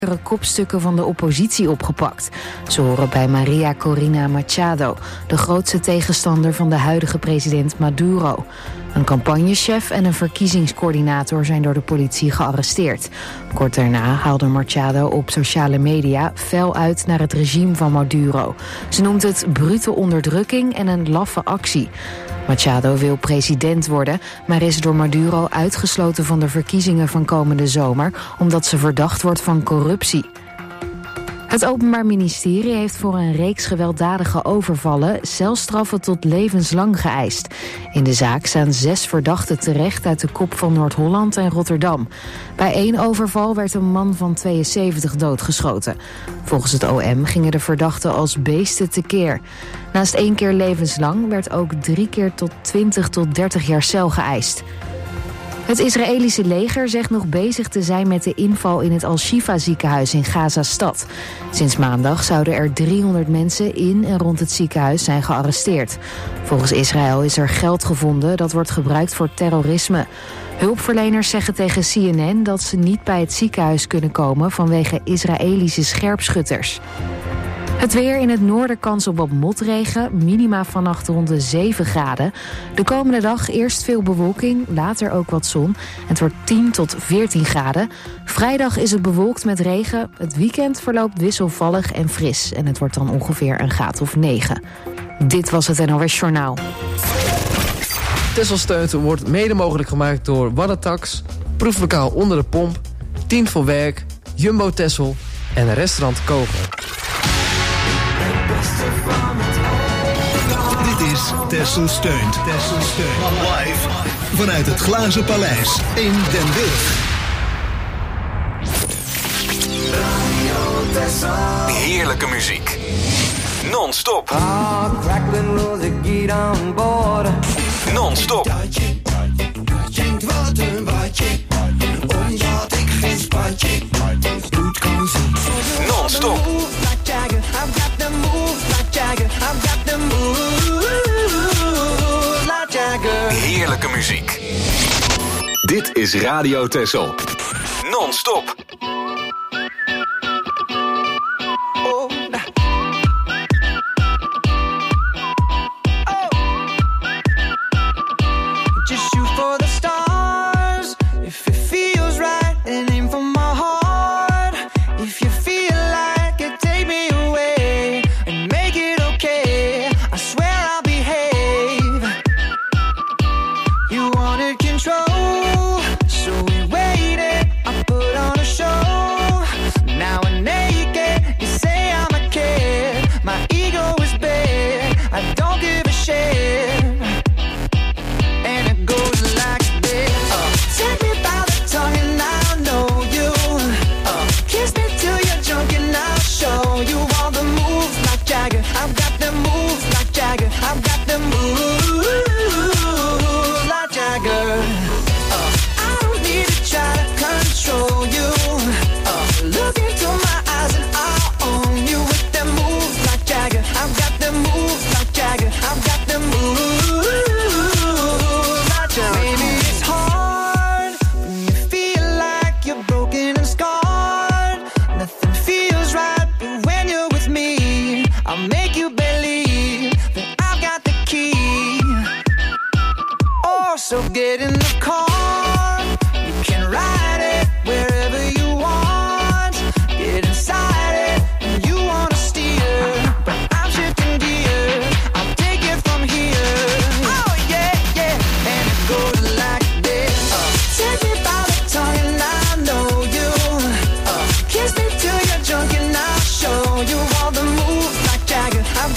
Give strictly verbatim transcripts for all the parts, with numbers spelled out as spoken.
kopstukken van de oppositie opgepakt. Ze horen bij Maria Corina Machado, de grootste tegenstander van de huidige president Maduro. Een campagnechef en een verkiezingscoördinator zijn door de politie gearresteerd. Kort daarna haalde Machado op sociale media fel uit naar het regime van Maduro. Ze noemt het brute onderdrukking en een laffe actie. Machado wil president worden, maar is door Maduro uitgesloten van de verkiezingen van komende zomer, omdat ze verdacht wordt van corruptie. Het Openbaar Ministerie heeft voor een reeks gewelddadige overvallen celstraffen tot levenslang geëist. In de zaak staan zes verdachten terecht uit de kop van Noord-Holland en Rotterdam. Bij één overval werd een man van tweeënzeventig doodgeschoten. Volgens het O M gingen de verdachten als beesten tekeer. Naast één keer levenslang werd ook drie keer tot twintig tot dertig jaar cel geëist. Het Israëlische leger zegt nog bezig te zijn met de inval in het Al-Shifa ziekenhuis in Gaza-stad. Sinds maandag zouden er driehonderd mensen in en rond het ziekenhuis zijn gearresteerd. Volgens Israël is er geld gevonden dat wordt gebruikt voor terrorisme. Hulpverleners zeggen tegen C N N dat ze niet bij het ziekenhuis kunnen komen vanwege Israëlische scherpschutters. Het weer: in het noorden kans op wat motregen, minima vannacht rond de zeven graden. De komende dag eerst veel bewolking, later ook wat zon. Het wordt tien tot veertien graden. Vrijdag is het bewolkt met regen. Het weekend verloopt wisselvallig en fris. En het wordt dan ongeveer een graad of negen. Dit was het N O S Journaal. Texel Steunt wordt mede mogelijk gemaakt door Waddatax, Proeflokaal Onder de Pomp, Tien voor Werk, Jumbo Texel en Restaurant Kogel. Dit is Texel Steunt. Texel Steunt. Live vanuit het Glazen Paleis in Den Burg. Heerlijke muziek. Non-stop. Non-stop. Non-stop. Heerlijke muziek. Dit is Radio Texel. Non-stop.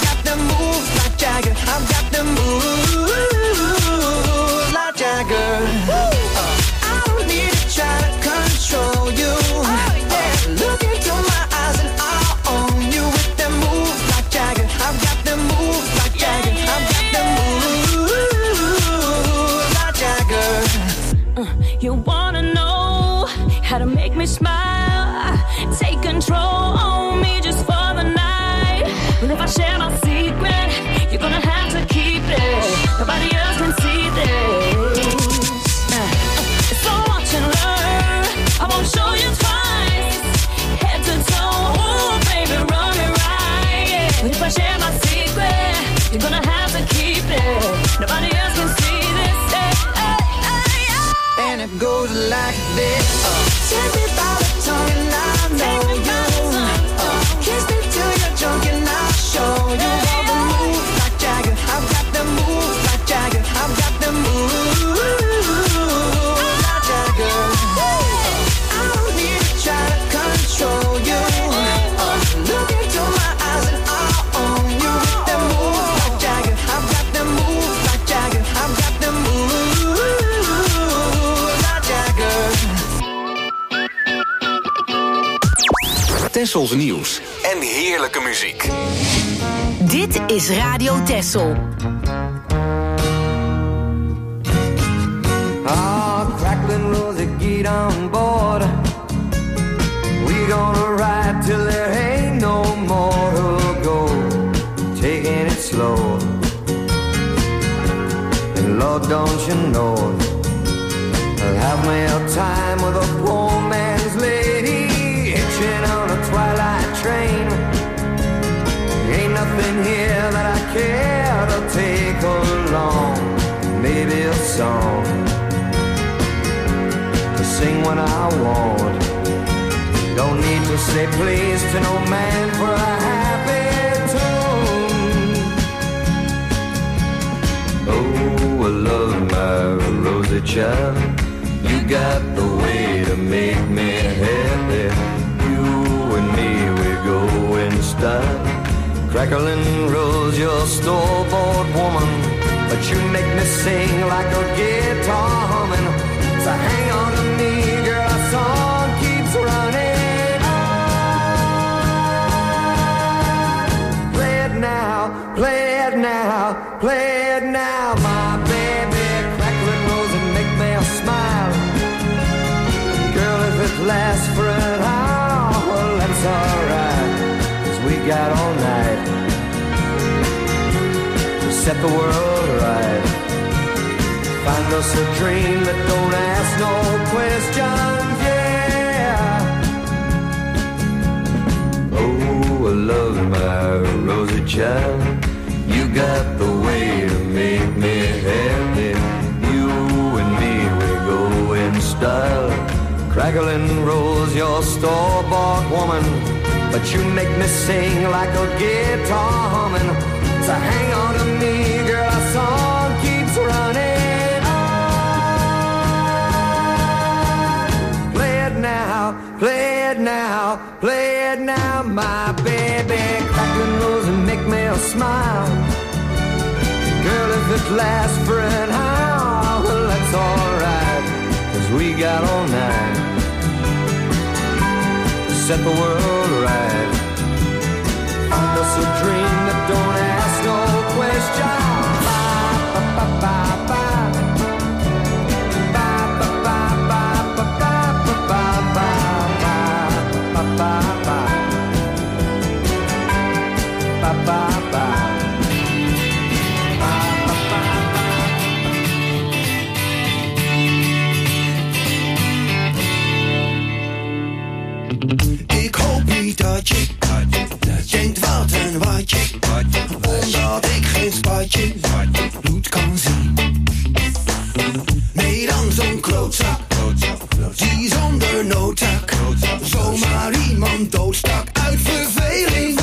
I've got the moves like Jagger. goes like this. Uh, take me by the tongue and I know you. Uh, kiss me till you're drunk and I'll show you all the moves like Jagger. I've got the moves like Jagger. I've got the moves like Jagger. Uh, I don't need to try to control you. Uh, look into my eyes and I'll own you with the moves like Jagger. I've got the moves like Jagger. I've got the moves like Jagger. Tessels nieuws en heerlijke muziek. Dit is Radio Tessel. Ah, crackling rosy, get on board. We gonna ride till there ain't no more to go. Taking it slow. And Lord, don't you know, I'll have me a time with a poor man's lady, hitching on a twilight train. Ain't nothing here that I care to take along. Maybe a song to sing when I want. Don't need to say please to no man for a happy tune. Oh, I love my rosy child. You got the way to make me happy. You and me, we go in style. Crackling rose, you're store-bought woman, but you make me sing like a guitar humming. So hang on to me, girl, our song keeps running on. Play it now, play it now, play it now, my baby. Crackling rose and make me smile. Girl, if it lasts for an hour, well, that's alright, 'cause we got all night to set the world right. Find us a dream that don't ask no questions, yeah. Oh, I love my rosy child. You got the way to make me happy. You and me, we go in style. Crackling rose, you're store-bought woman, but you make me sing like a guitar humming. So hang on to me, girl, our song keeps running on. Play it now, play it now, play it now, my baby. Crackling rose and make me a smile. Girl, if it lasts for an hour, well, that's alright, 'cause we got all night to set the world right. Find us a dream that don't ask no question. Ba, ba, ba, ba, ba, ba, ba, ba, ba, ba, ba, ba, ba, ba, ba, ba, ba, ba, ba. Ik hoop niet dat je denkt wat en wat je, omdat ik geen spatje bloed kan zien. Nee, dan zo'n klootzak, die zonder noodzaak zomaar iemand doodstak uit verveling.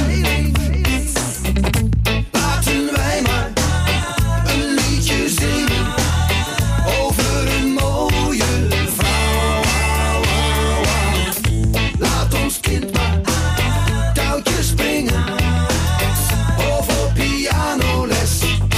Laten wij maar een liedje zingen over een mooie vrouw. Laat ons kind maar touwtjes springen of op pianoles.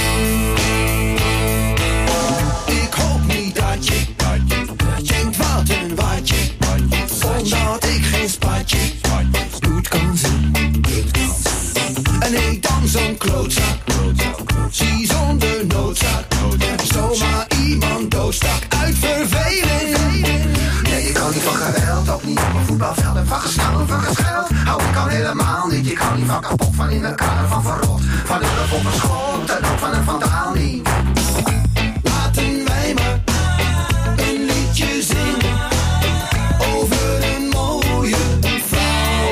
Ik hoop niet dat je denkt wat een watje, omdat ik geen spatje bloed kan zien. En nee, dan zo'n klootzak, zie zonder noodzaak zomaar iemand doodstak uit verveling. Nee, ik kan niet van geweld, ook niet op een voetbalveld. En van gesnauw, van gescheld, hou ik al helemaal niet. Ik hou niet van kapot, van in elkaar, van verrot, van hulp op een schot en ook van een vandaal niet. Laten wij maar een liedje zingen over een mooie vrouw.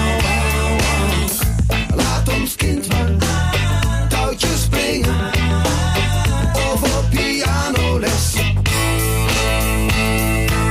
Laat ons kind maar touwtjes springen of op pianoles.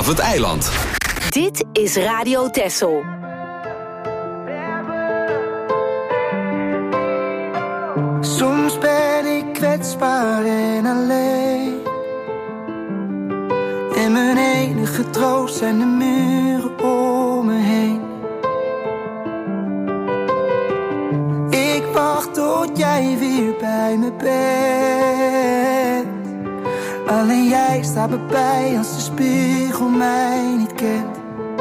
vanaf het eiland. Dit is Radio Texel. Soms ben ik kwetsbaar en alleen. En mijn enige troost zijn de muren om me heen. Ik wacht tot jij weer bij me bent. Alleen jij staat me bij als de spiegel mij niet kent.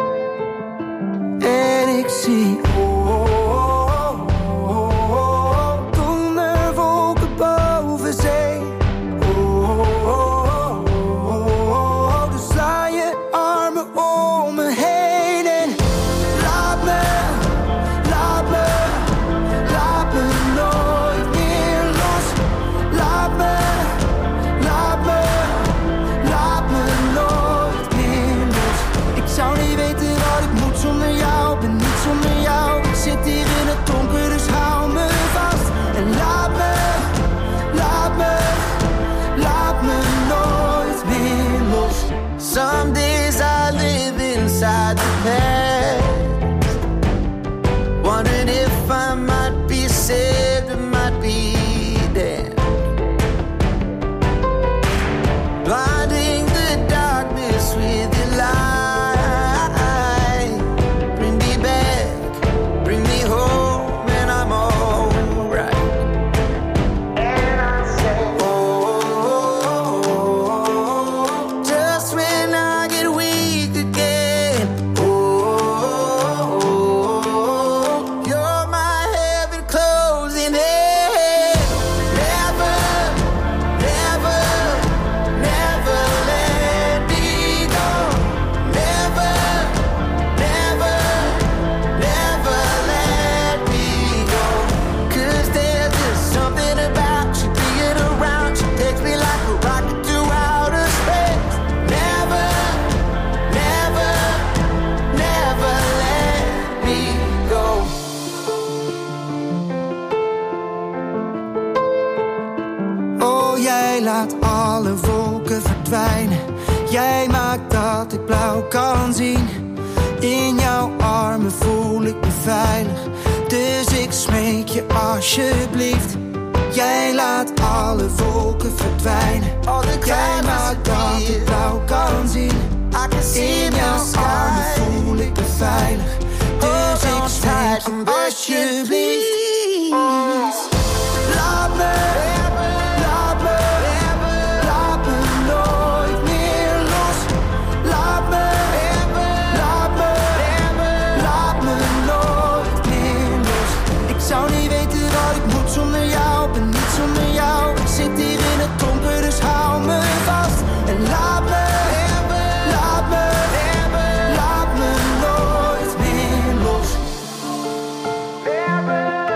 En ik zie oh, oh, oh, oh, oh, donderwolken boven zee. Oh, oh, oh, oh, oh, dus sla je armen om me heen en laat me, laat me, laat me nooit meer los. Laat me, laat me, laat me nooit meer los. Ik zou niet weten wat ik moet zonder jou, ben niet zonder jou. Ik zit hier in het donker, dus hou me vast. En laat me, laat me, laat me nooit meer los. Some days I live inside the past, wondering if I might be saved or might be dead. Blinding the darkness with your light. Bring me back, bring me home, and I'm alright. And I say, oh, oh, oh, oh, just when I get weak again. Oh, oh, oh, oh, you're my heaven closing in. Never, never, never let me go. Never, never, never let me go. 'Cause there's just something about you being around. You takes me like a rocket to outer space. Never, never, never let me go. Oh, jij laat alle wolken verdwijnen. Jij maakt dat ik blauw kan zien. In jouw armen voel ik me veilig. Dus ik smeek je alsjeblieft. Jij laat alle wolken verdwijnen. Jij maakt dat ik blauw kan zien. In jouw armen voel ik me veilig. Dus ik smeek je alsjeblieft. Laat me, laat me, laat me nooit meer los. Laat me, laat me, laat me nooit meer los. Ik zou niet weten wat ik moet zonder jou, ben niet zonder jou. Ik zit hier in het donker, dus hou me vast. En laat me, laat me, laat me nooit meer los. Never,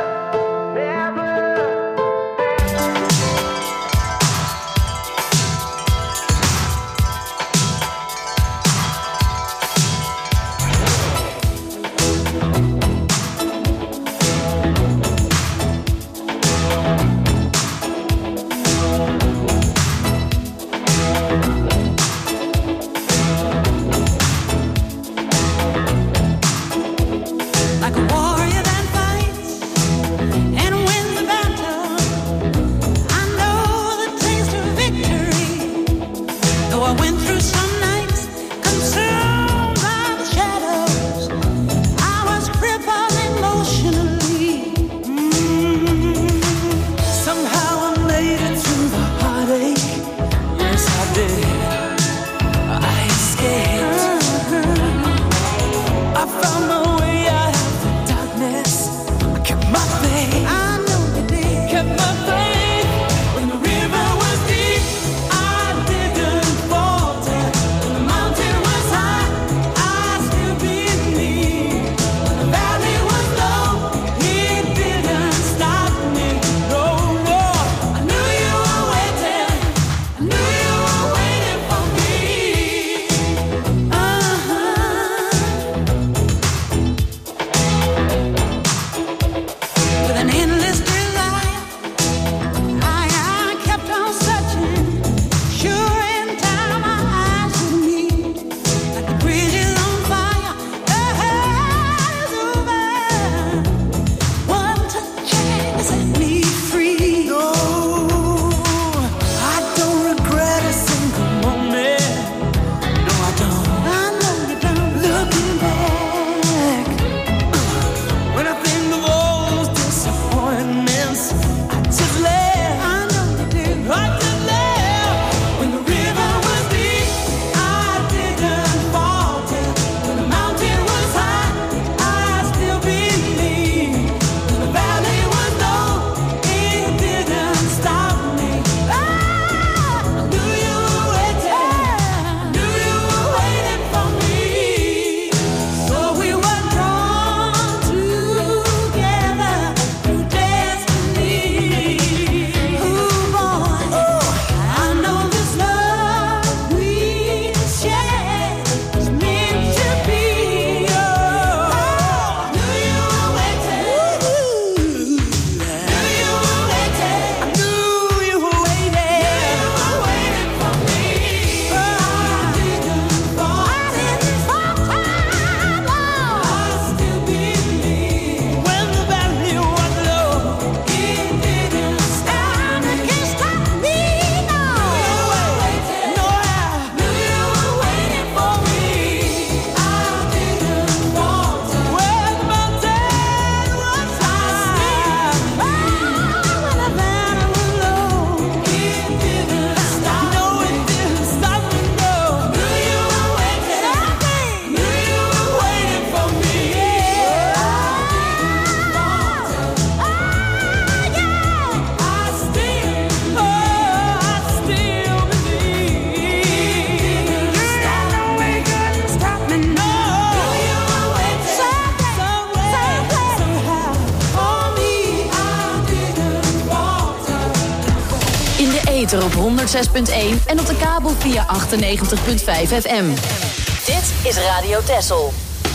ether op honderd zes punt één en op de kabel via achtennegentig komma vijf F M. Dit is Radio Texel.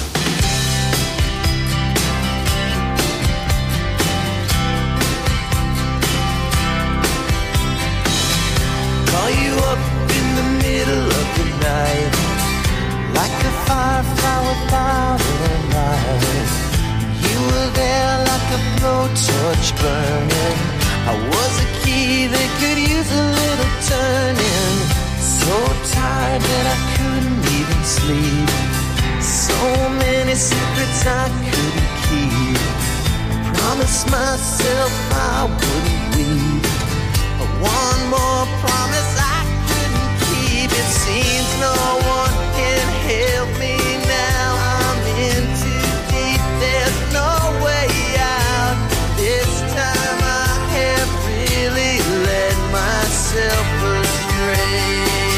Call you up in the middle of the night, like a firefly without a light. You were there like a blowtorch burning. I was a key that could use a little turning. So tired that I couldn't even sleep. So many secrets I couldn't keep. Promised myself I wouldn't weep. One more promise I couldn't keep. It seems no one can help me now. I'm in too deep, there's no way out. This time I have really led myself astray.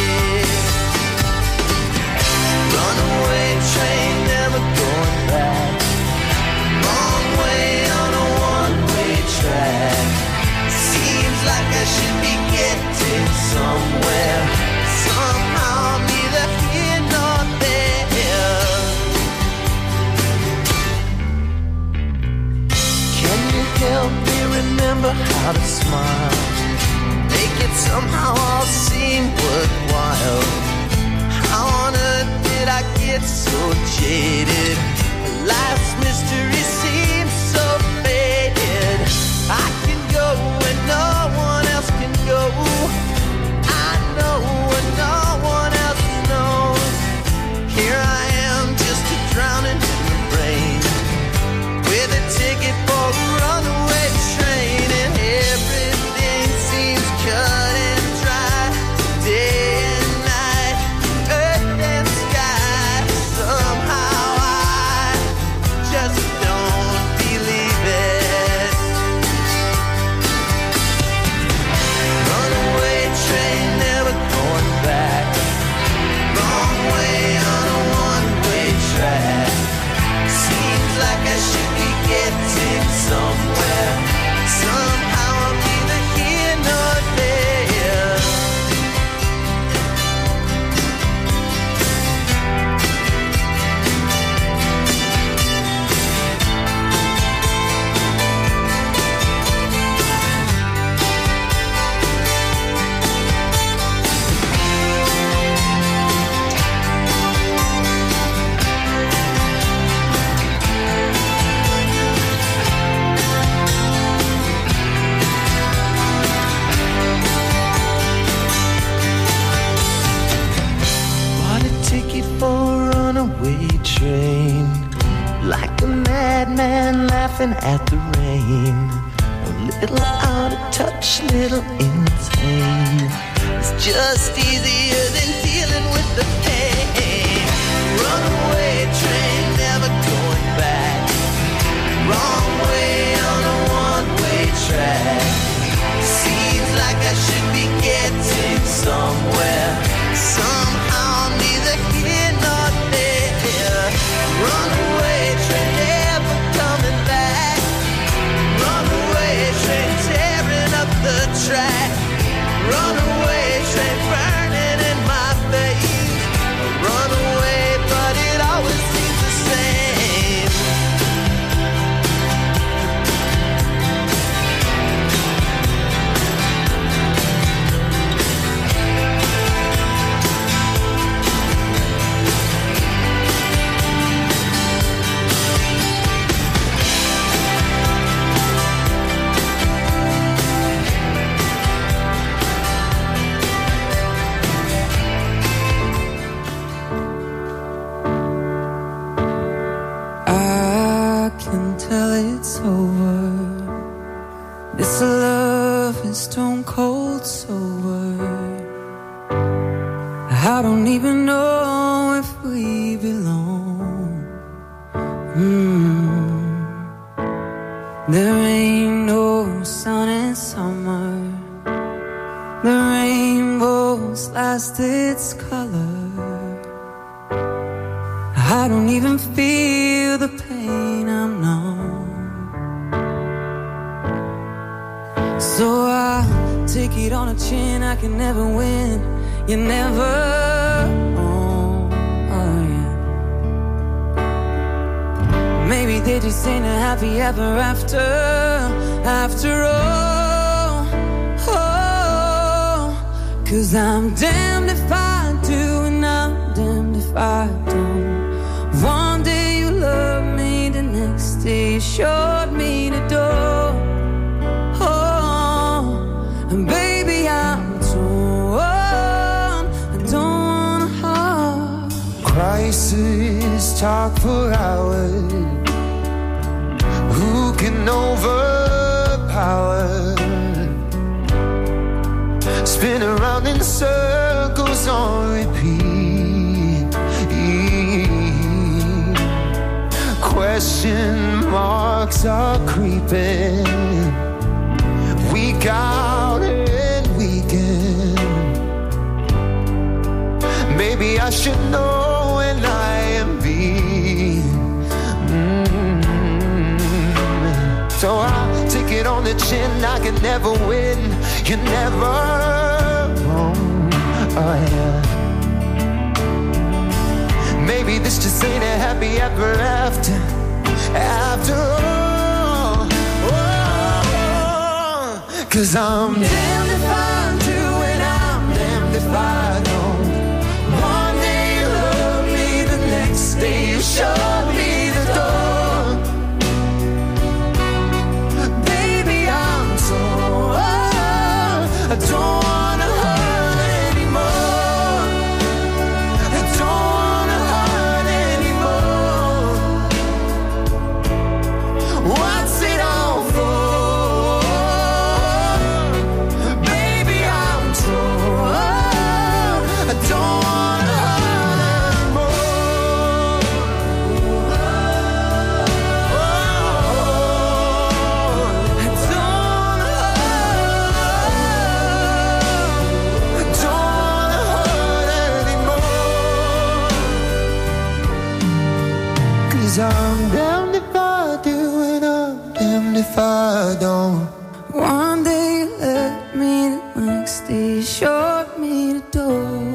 Runaway train, never going back. Wrong way on a one-way track. Seems like I should be getting somewhere. Somehow I'm neither here nor there. Can you help me remember how to smile? Make it somehow all seem worthwhile. How on earth did I get so jaded? Life's mystery seems so faded. I can go when no one else can go. I know when no one else knows. Here I am, just a drowning in the rain, with a ticket for a runaway train, and everything seems cut and dry. Day and night, earth and sky. Somehow I just don't believe it. Runaway train, never going back. Wrong way on a one-way track. Seems like I should be getting somewhere. Somehow I'm neither here nor there. Bought a ticket for a runaway train, like a madman laughing at the rain. A little out of touch, little insane. It's just easier than dealing with the pain. Runaway train, never going back. Wrong way on a one-way track. Seems like I should be getting somewhere. Somehow I'm neither here nor there. Runaway train, never coming back. Runaway train, tearing up the track. Runaway train, burning in my face. Runaway, but it always seems the same. I can tell it's over. This love is stone cold sober. I don't even know if we belong. Mm. There ain't no sun in summer. The rainbow's lost its color. I don't even feel the pain, I'm numb. So I'll take it on a chin, I can never win. You never. Oh, oh yeah. Maybe they just ain't a happy ever after. After all. Oh, 'cause I'm damned if I do and I'm damned if I don't. One day you love me, the next day you showed me the door. Oh, and baby I'm torn, I don't wanna hurt. Crisis talk for hours. Who can overpower? Spin around in circles on repeat. Question marks are creeping. Week out and weekend. Maybe I should know when I am being. Mm-hmm. So I'll take it on the chin. I can never win. You never wrong. Oh yeah. Maybe this just ain't a happy ever after. After all. Oh, 'cause I'm damned if I do and I'm damned if I don't. One day you love me, the next day you show me the door. Baby, I'm torn. I don't wanna hurt anymore. I don't wanna hurt anymore. What's it all for? Baby, I'm torn. I don't wanna hurt anymore. I don't wanna hurt. I don't wanna hurt anymore. 'Cause I'm damned if I do and I'm damned if I don't. One day you let me, the next day you showed me the door.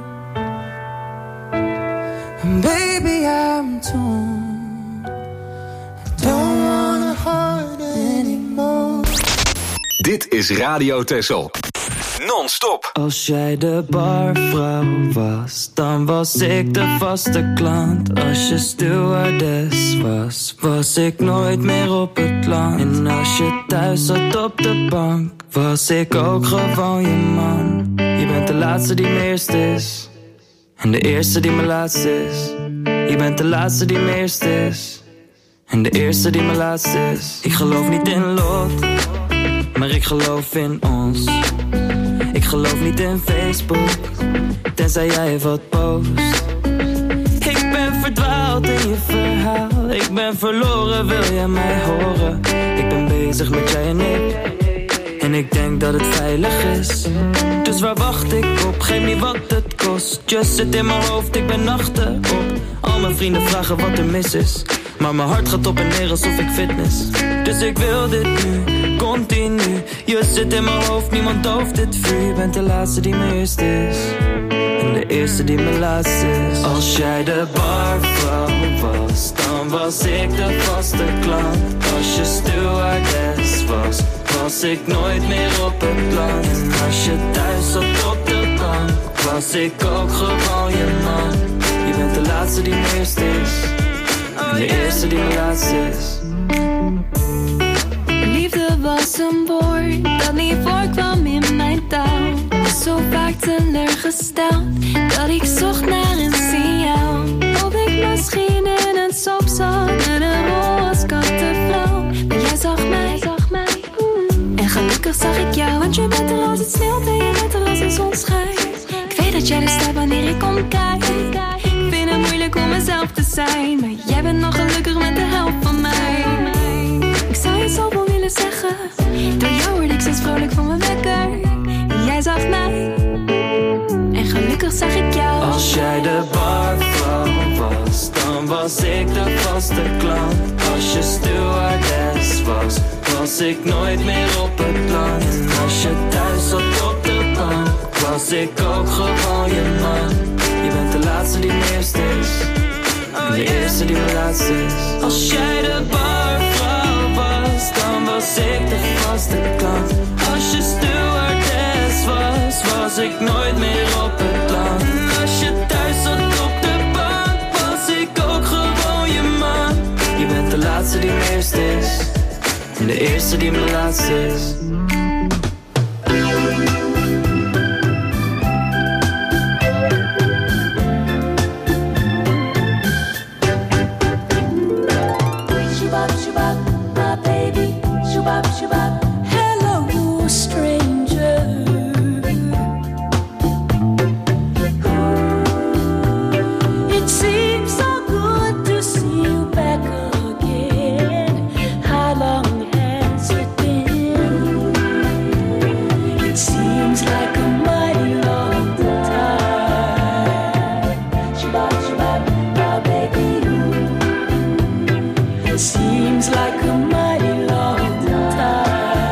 And baby, I'm torn. I don't wanna hurt anymore. Dit is Radio Texel. Non-stop. Als jij de barvrouw was, dan was ik de vaste klant. Als je stewardess was, was ik nooit meer op het land. En als je thuis zat op de bank, was ik ook gewoon je man. Je bent de laatste die mijn eerste is, en de eerste die mijn laatste is. Je bent de laatste die mijn eerste is, en de eerste die mijn laatste is. Ik geloof niet in lot, maar ik geloof in ons. Ik geloof niet in Facebook, tenzij jij wat post. Ik ben verdwaald in je verhaal. Ik ben verloren, wil jij mij horen? Ik ben bezig met jij en ik, en ik denk dat het veilig is. Dus waar wacht ik op? Geef niet wat het kost. Just zit in mijn hoofd, ik ben nachten op. Al mijn vrienden vragen wat er mis is, maar mijn hart gaat op en neer alsof ik fitness. Dus ik wil dit nu, continu. Je zit in mijn hoofd, niemand dooft dit vuur. Je bent de laatste die mijn eerste is, en de eerste die mijn laatste is. Als jij de barvrouw was, dan was ik de vaste klant. Als je stewardess was, was ik nooit meer op het land. En als je thuis zat op de bank, was ik ook gewoon je man. Je bent de laatste die mijn eerste is, en de eerste die mijn laatste is. Liefde was een woord dat niet voorkwam in mijn taal. Was zo vaak teleurgesteld dat ik zocht naar een signaal. Of ik misschien in een soap zat met een rol als kattenvrouw. Maar jij zag mij, zag mij, en gelukkig zag ik jou. Want je bent er als het sneeuwt en je bent er als een zonschijn. Ik weet dat jij er staat wanneer ik omkijk. Ik vind het moeilijk om mezelf te zijn, maar jij bent nog gelukkig met de helft van mij. Ik zou je zoveel willen zeggen, door jou word ik steeds vrolijk van mijn wekker. Jij zag mij, en gelukkig zag ik jou. Als jij de barvrouw was, dan was ik de vaste klant. Als je stewardess was, was was ik nooit meer op het plan. En als je thuis zat op de bank, was ik ook gewoon je man. Je bent de laatste die mijn eerste is, en de eerste die mijn laatste is. Als jij de barvrouw was, dan was ik de vaste klant. Als je stewardess was, was ik nooit meer op het plan. En als je thuis zat op de bank, was ik ook gewoon je man. Je bent de laatste die mijn eerste is, en de eerste die mijn laatste is. Hello, stranger. It seems so good to see you back again. How long has it been? It seems like a mighty long time. Shabbat, shabbat, my baby. It seems like a mighty long time.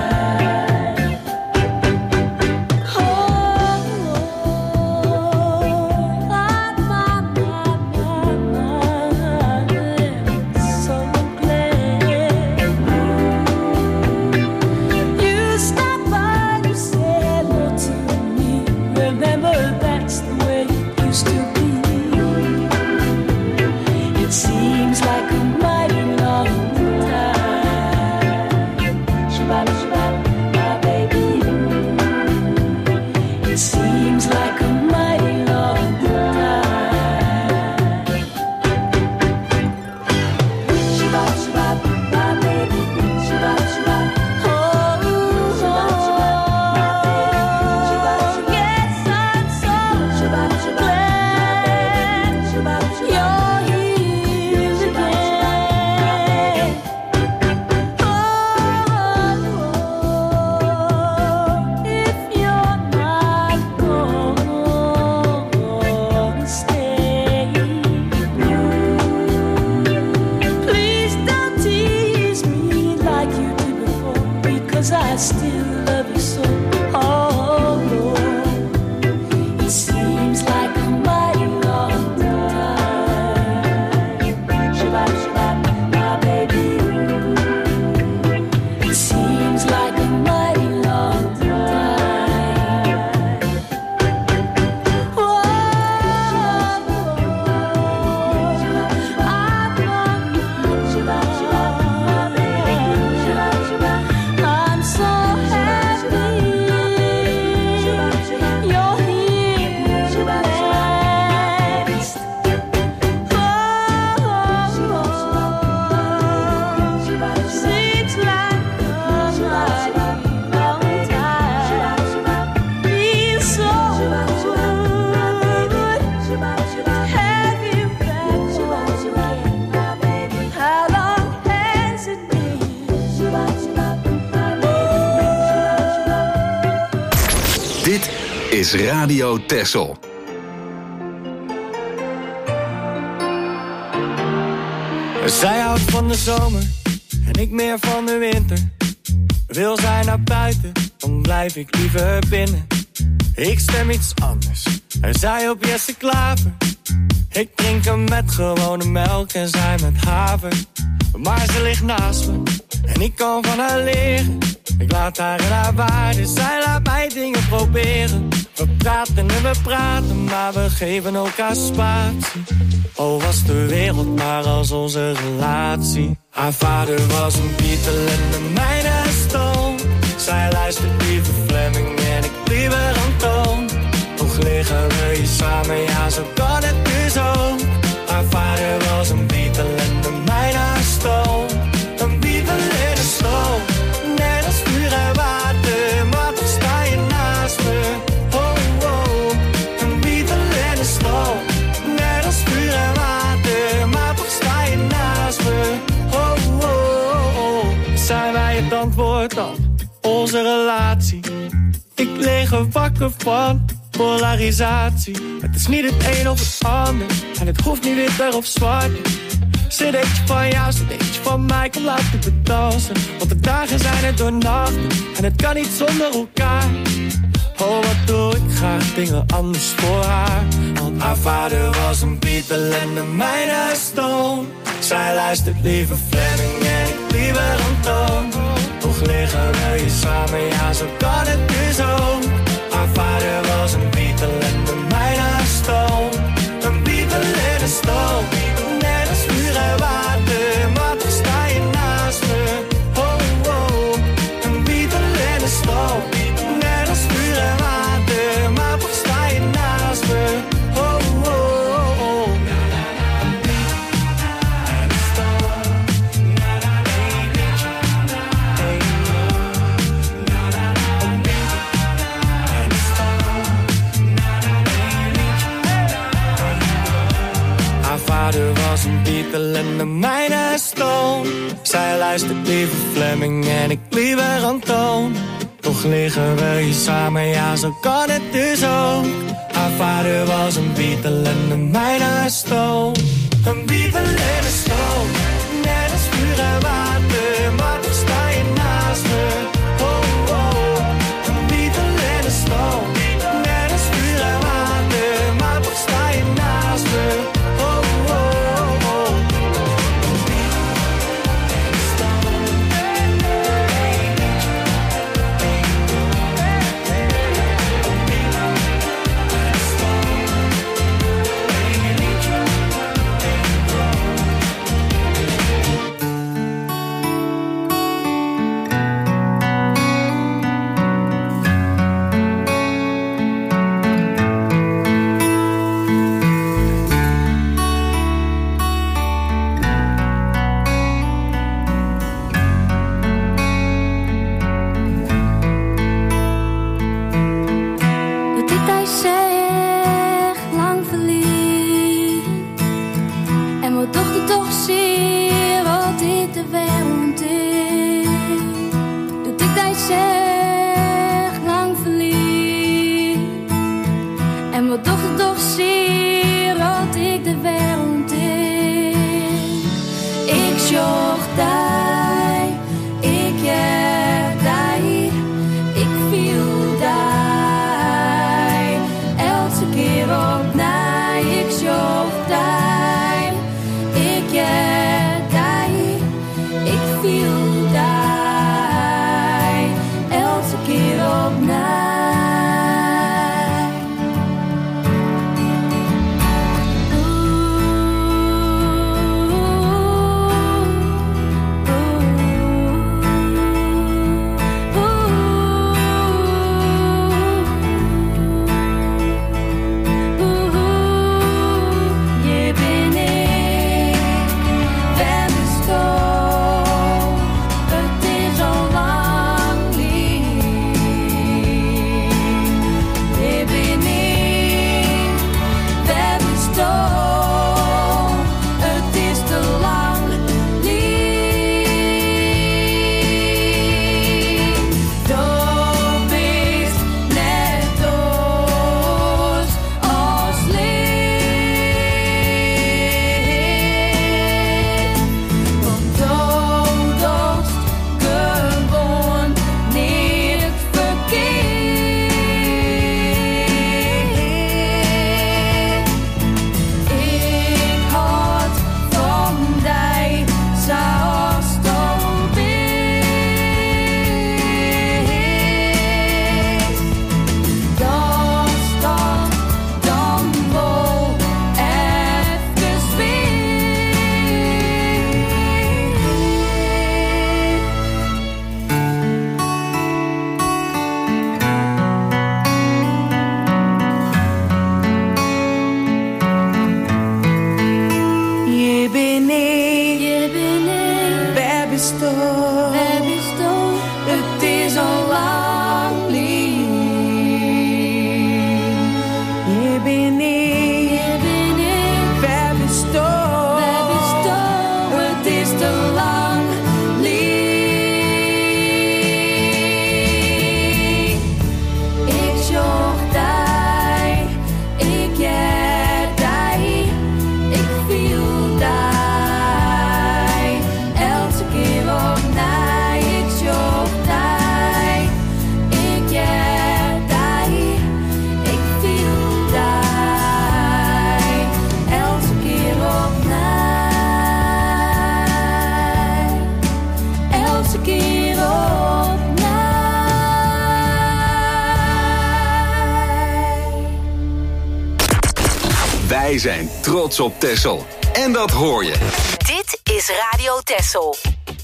Is Radio Texel. Zij houdt van de zomer en ik meer van de winter. Wil zij naar buiten, dan blijf ik liever binnen. Ik stem iets anders en zij op Jesse Klaver. Ik drink hem met gewone melk en zij met haver. Maar ze ligt naast me en ik kan van haar leren. Ik laat haar in haar waarde, zij laat mij dingen proberen. We praten en we praten, maar we geven elkaar spatie. Oh, was de wereld maar als onze relatie. Haar vader was een Beatle en de mijne een Stone. Zij luistert liever Fleming en ik liever Antoon. Toch liggen we hier samen, ja zo kan het dus ook. Haar vader was een Beatle en de mijne een Stone. Een Beatle en een Stone. Net als vuur en water, maar toch sta je naast me. Oh, oh, een Beatle en een Stone. Net als vuur en water, maar toch sta je naast me. Oh, oh, oh. Zijn wij het antwoord op onze relatie? Ik lig er wakker van polarisatie. Het is niet het een of het ander en het hoeft niet wit of zwart. Cd'tje van jou, cd'tje van mij, kom laten we dansen. Want de dagen zijn er door nachten en het kan niet zonder elkaar. Oh, wat doe ik graag dingen anders voor haar. Want haar vader was een Beatle en de mijne Stone. Zij luistert liever Fleming en ik liever Anton. Toch liggen we hier samen, ja zo kan het dus ook. Haar vader was een Beatle en de mijne Stone. Een Beatle en een Stone. Net als vuur en water, maar toch sta je naast me. Oh, oh, een Beatle en een Stone. Net als vuur en water, maar toch sta je naast me. Oh, oh, oh, oh. Een Beatle en een Stone. Haar vader was een Beatle en de mijne Stone. Zij luistert liever Fleming en ik liever Anton. Toch liggen we hier samen, ja zo kan het dus ook. Haar vader was een Beatle en de mijne Stone. Een Beatle en een Stone. Net als vuur en water, maar toch sta je naast me. Oh, oh, een Beatle en een Stone. Net als vuur en water, maar toch sta je naast me. Wij zijn trots op Texel. En dat hoor je. Dit is Radio Texel.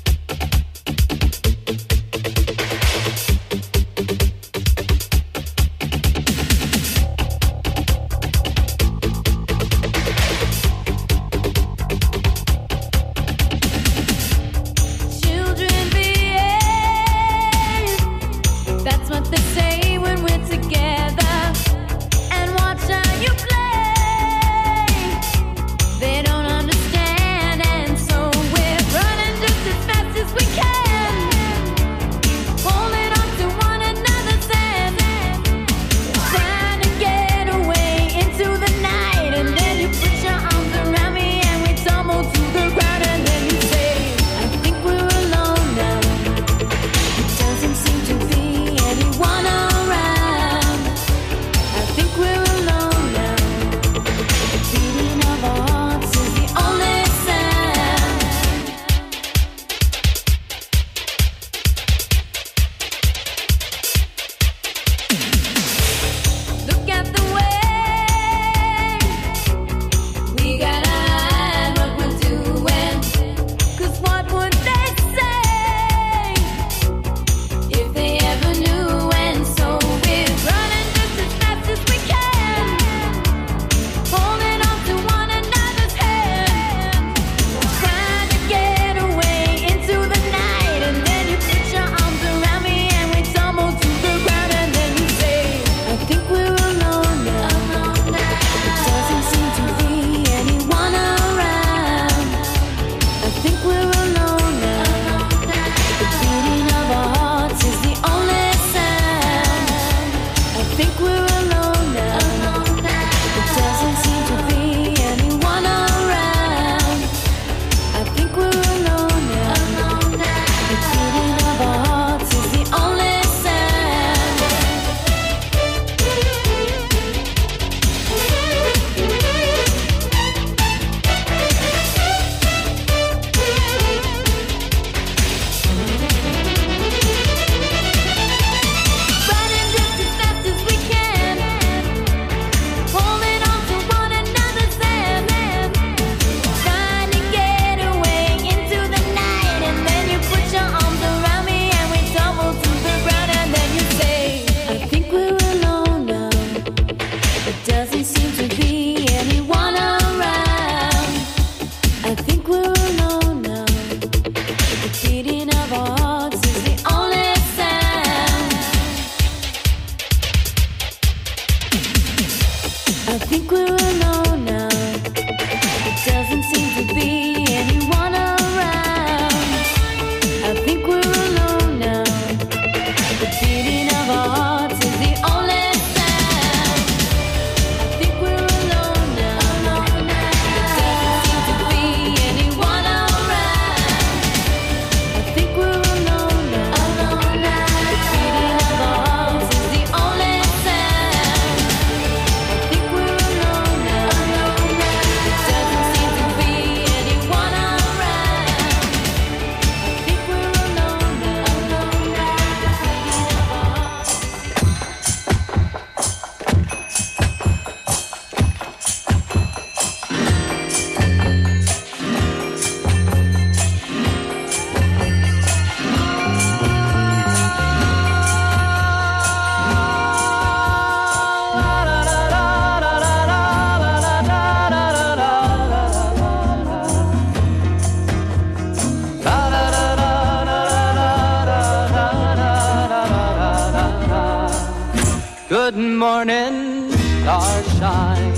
Good morning, starshine.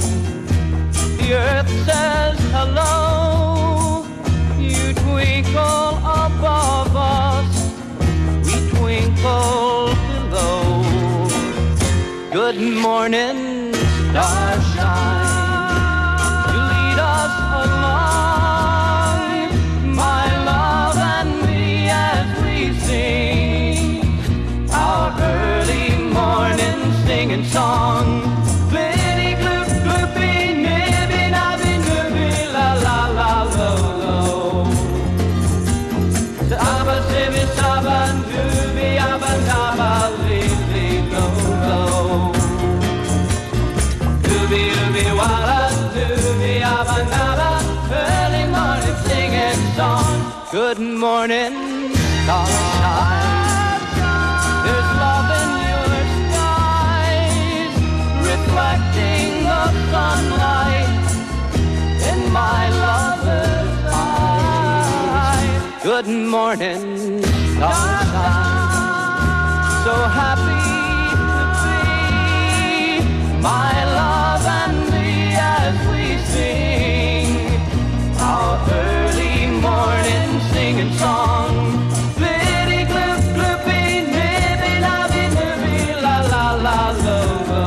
The earth says hello. You twinkle above us, we twinkle below. Good morning, starshine. You lead us along, my love and me, as we sing our early morning singing song. Blitty gloop gloopy, nibby nabby nooby, la la la lo lo. Abba sibby sabba dooby abba dabba li li lo lo. morning sunshine. There's love in your skies, reflecting the sunlight in my lover's eyes. Good morning sunshine. So happy to be my love and me as we sing our early morning singing song. Blitty gloop gloopy nibby nabby nibby la la la lo lo.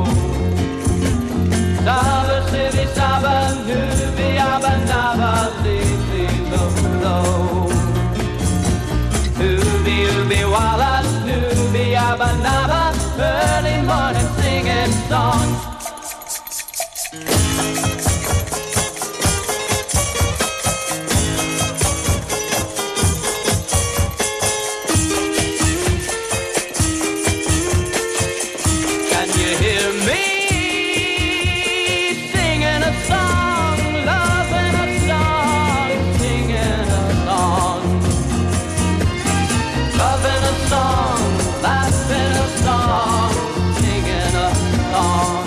Saba sibby saba nubby abba nabba li lo lo. Ooby ooby walla nubby abba nabba. Early morning singing song. Can you hear me singing a song, loving a song, singing a song, loving a song, laughing a song, singing a song,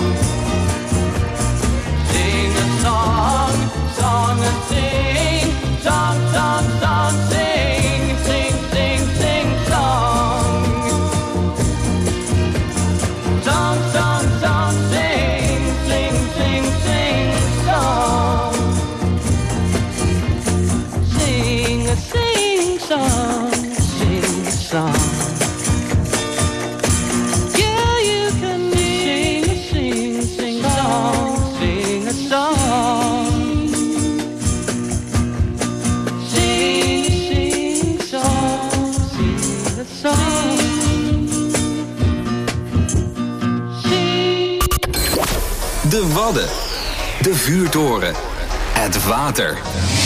sing a song, song and sing, song, song, song, sing, sing, sing, sing, song. Song, song, song, sing, sing, sing, sing, song. Sing a sing song, sing a song. Yeah, you can sing a sing, sing song, sing a song. Sing a sing song, sing a song. De Wadden. De vuurtoren. Het water.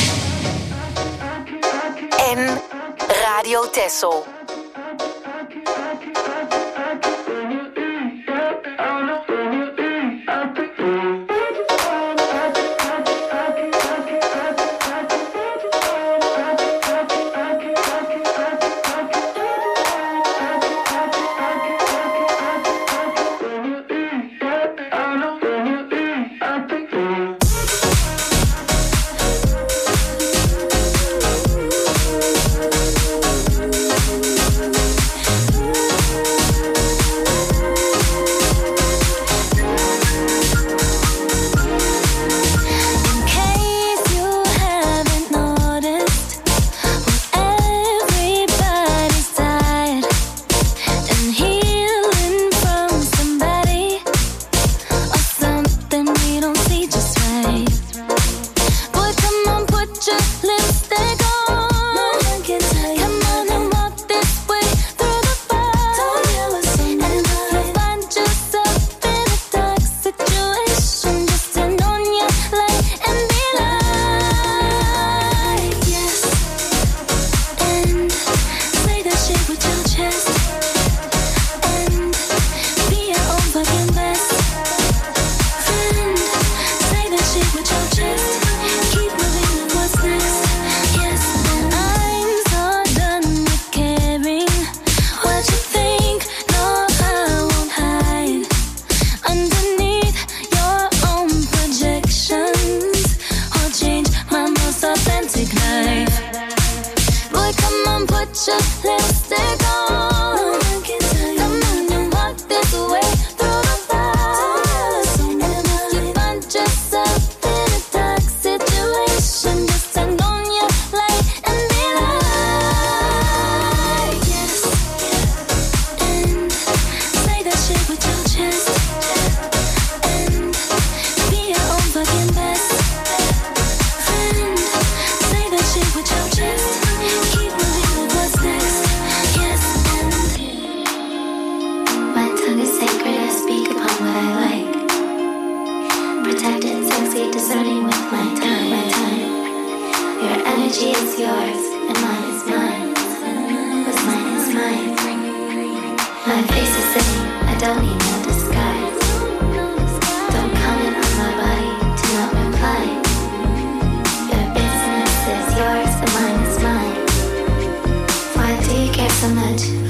En Radio Texel. Thank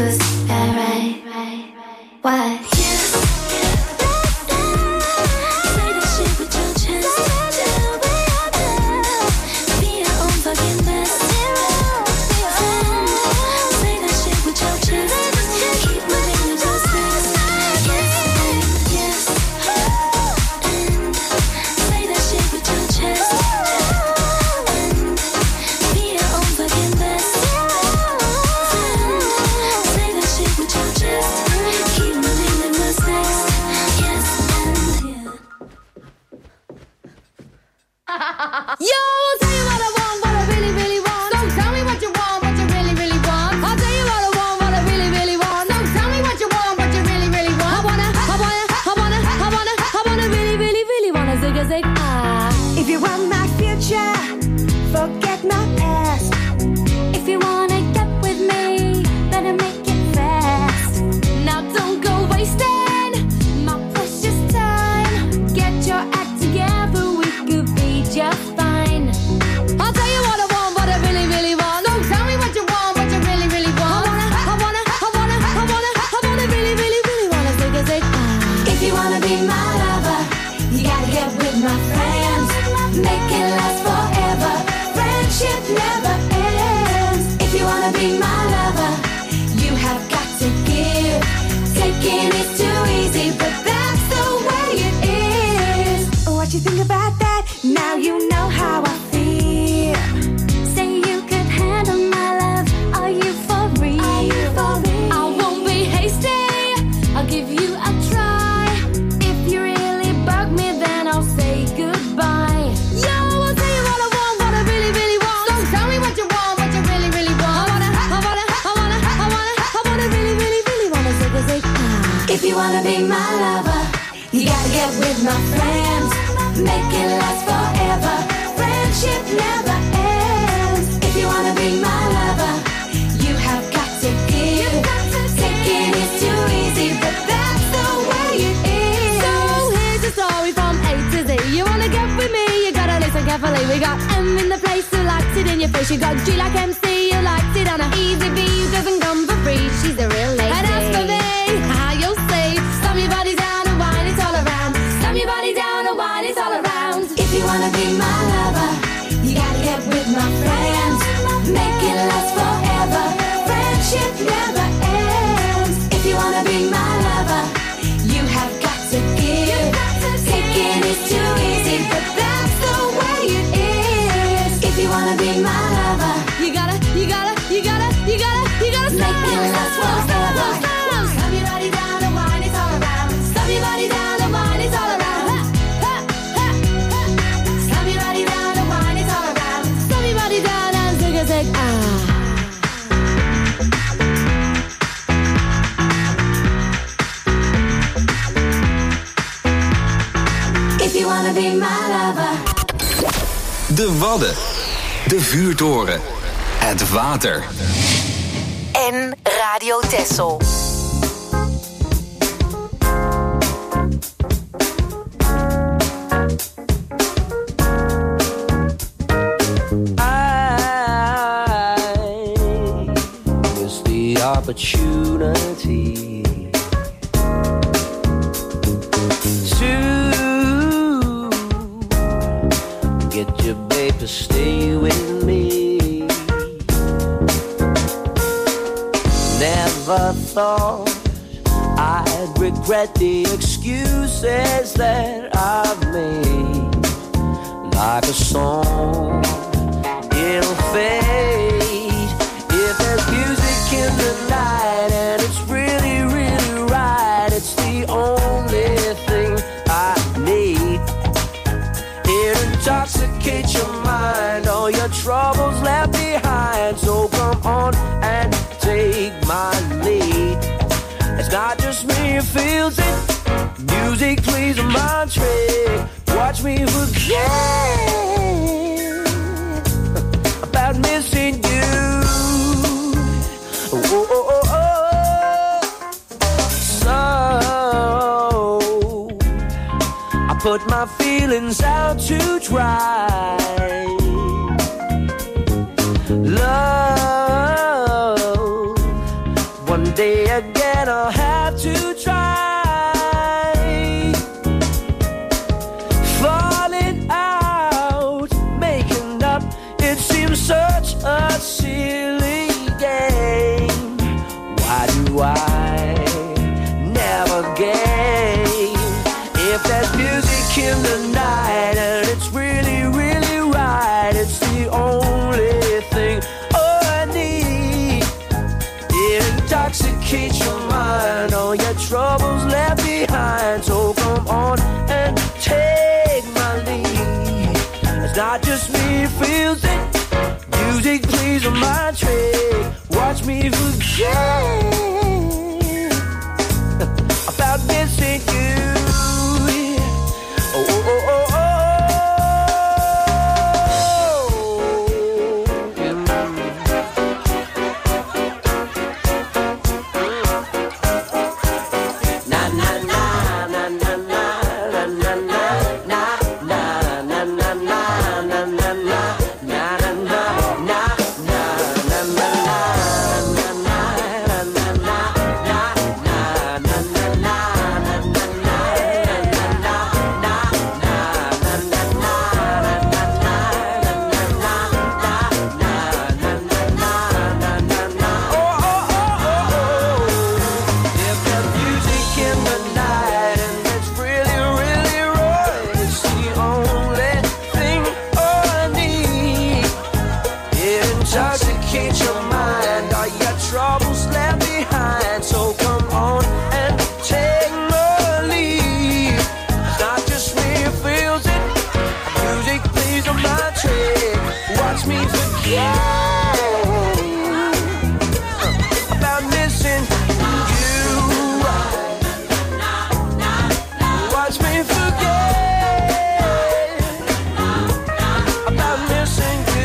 was alright. Why? Yo, I'll tell you what I want, what I really, really want. Don't tell me what you want, what you really, really want. I'll tell you what I want, what I really, really want. Don't tell me what you want, what you really, really want. I wanna, I wanna, I wanna, I wanna, I wanna really, really, really wanna zig a zig ah. If you want my future, forget my past. If you wanna get with me, better make it fast. Now don't go wasting my precious time. Get your act together, we could be just fine. I'll tell you what I want, what I really, really want. Don't tell me what you want, what you really, really want. I wanna, I wanna, I wanna, I wanna, I wanna really, really, really wanna zig a zig ah. If you wanna be my lover, you gotta get with my friends. Make it last forever. Friendship never ends. If you wanna be my lover, you have got to give. Taking is too easy, but that's the way it is. What you think about that? Now you know how I feel. Say you could handle my love. Are you for real? Are you for real? I won't be hasty, I'll give you a try. If you really bug me, then I'll say goodbye. Yo, I'll tell you what I want, what I really, really want. Don't tell me what you want, what you really, really want. I wanna, I wanna, I wanna, I wanna, I wanna really, really, really wanna zig a zig ah. If you wanna be my lover, you gotta get with my friends. Make it last forever. Friendship never ends. If you wanna be my lover, you have got to give. Taking is too easy, but that's the way it is. So here's the story from A to Z. You wanna get with me, you gotta listen carefully. We got M in the place who likes it in your face. You got G like M C who likes it on a easy B who doesn't come for free. She's a real lady. And as for me, how you'll see, stomp your body down and wine it all around. Stomp your body down and wine it all around. If you wanna be my lover, you gotta get with my friends. Make it last forever. Friendship never ends. If you wanna be my lover, you have got to give. Taking is too easy, but that's the way it is. If you wanna be my lover, you gotta, you gotta, you gotta, you gotta, you gotta stop. Make it last forever. Stop your body down and wine it all around. Stop your body down and wine it all around. Ha, ha, ha, ha. Stop your body down and wine it all around. Stop your body down and zig a zig ah. If you wanna be my lover. De Wadden. De Vuurtoren. Het water. En Radio Texel. Opportunity to get your babe to stay with me. Never thought I'd regret the excuses that I've made. Like a song, it'll fade if there's music in the night and it's really, really right. It's the only thing I need. It intoxicates your mind, all your troubles left behind. So come on and take my lead. It's not just me who feels it. Music plays a mind trick. Watch me forget about missing you. Oh, oh, oh, oh. So I put my feelings out to dry. Love, one day say again, I'll have to try. Falling out, making up, it seems such a silly game. Why do I never gain? If there's music in the night and it's really, really right, it's the only thing I need. It intoxicates your mind, all your troubles left behind. So come on and take my lead. It's not just me who feels it. Music plays on my trick. Watch me forget about missing you. Oh, oh, oh, oh, oh. Na na na na na na na na na na na na na na na na na. Intoxicate your mind, all your troubles left behind. So come on and take my lead. It's not just me who feels it. Music plays on my trick. Watch me forget about missing you. Watch me forget about missing you.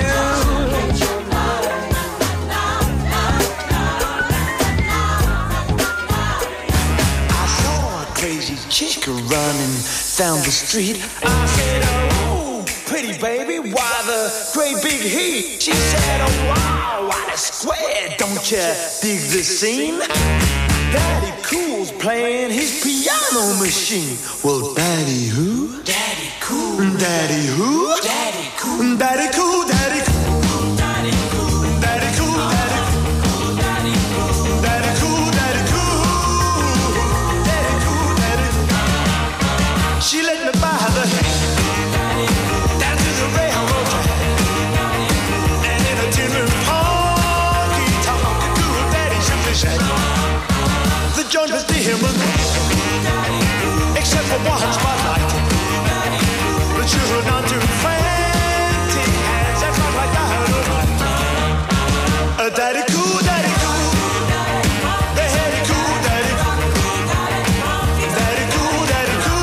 Chick running down the street. I said, oh, pretty baby, why the great big heat? She said, oh, wow, what a square, don't you dig the scene? Daddy Cool's playing his piano machine. Well, Daddy who? Daddy Cool. Daddy who? Daddy Cool. Daddy Cool, Daddy Cool. Daddy Cool, Daddy Cool, Daddy Cool, Daddy Cool, Daddy Cool, Daddy Cool. She let me buy the down to the railroad track, and in a tin honky tonk cool daddy simply said, the joint was dim, except for one spotlight. The children on two frantic hands that felt like dynamite. A daddy cool, daddy cool, the daddy cool, daddy cool, daddy cool, daddy cool.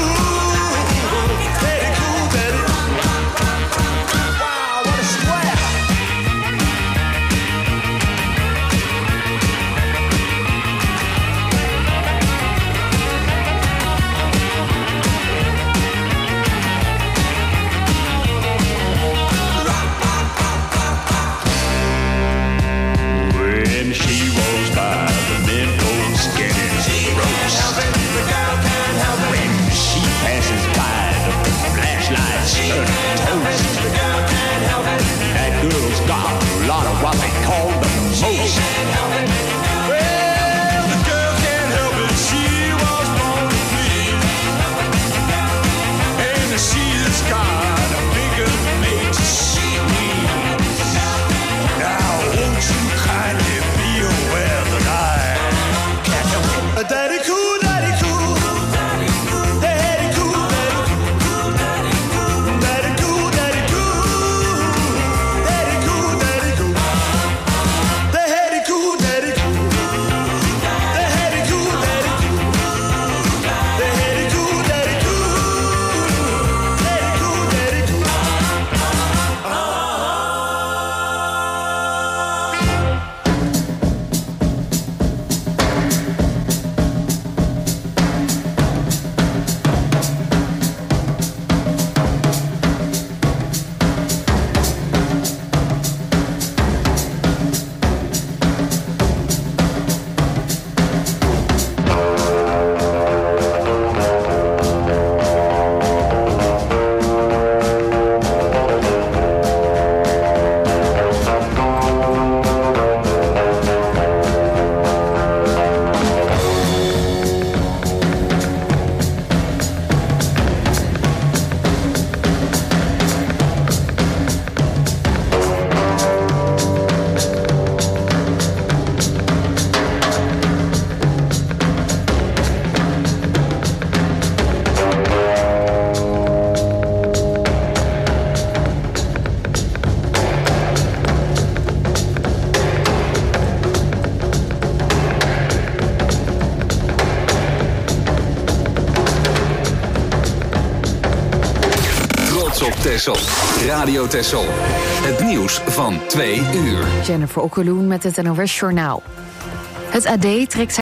op Texel. Radio Texel. Het nieuws van twee uur. Jennifer Okkeloen met het N O S Journaal. Het A D trekt